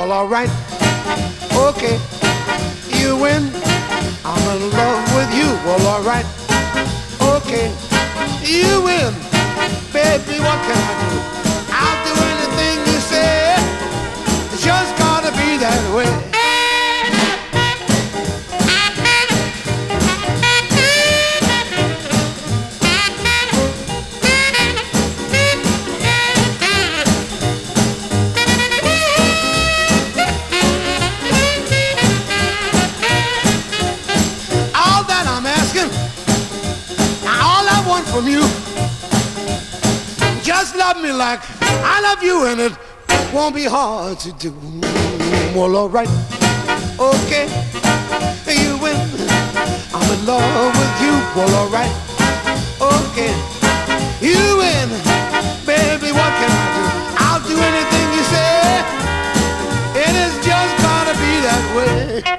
Well, alright, okay, you win. I'm in love with you. Well, alright, okay, you win. Baby, what can I do? I'll do anything you say. It's just gotta be that way. From you, just love me like I love you, and it won't be hard to do. Well, alright, okay, you win. I'm in love with you. Well, alright, okay, you win. Baby, what can I do? I'll do anything you say. It is just gonna be that way.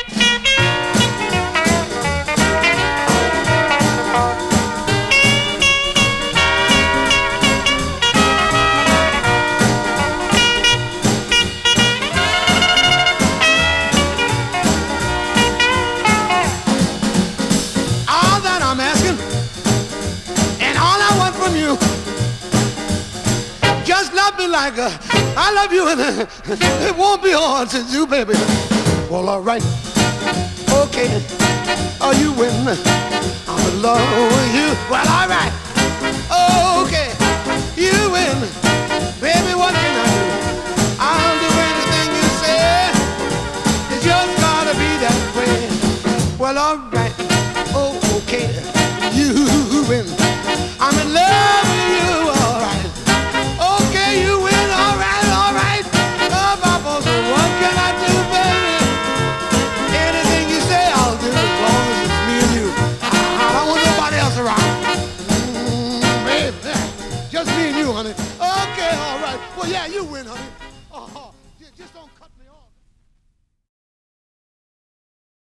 Just love me like I love you, and it won't be hard to do, baby. Well, alright, okay, you win. I'm in love with you. Well, alright, okay, you win. Baby, what can I do? I'll do anything you say. It's just gotta be that way. Well, alright, okay, you win. I'm in love with you. Alright, okay, you win. Alright, oh, Papa, so what can I do, baby? Anything you say, I'll do, as long as it's me and you. I don't want nobody else around. Baby, just me and you, honey. Okay, alright. Well, yeah, you win, honey.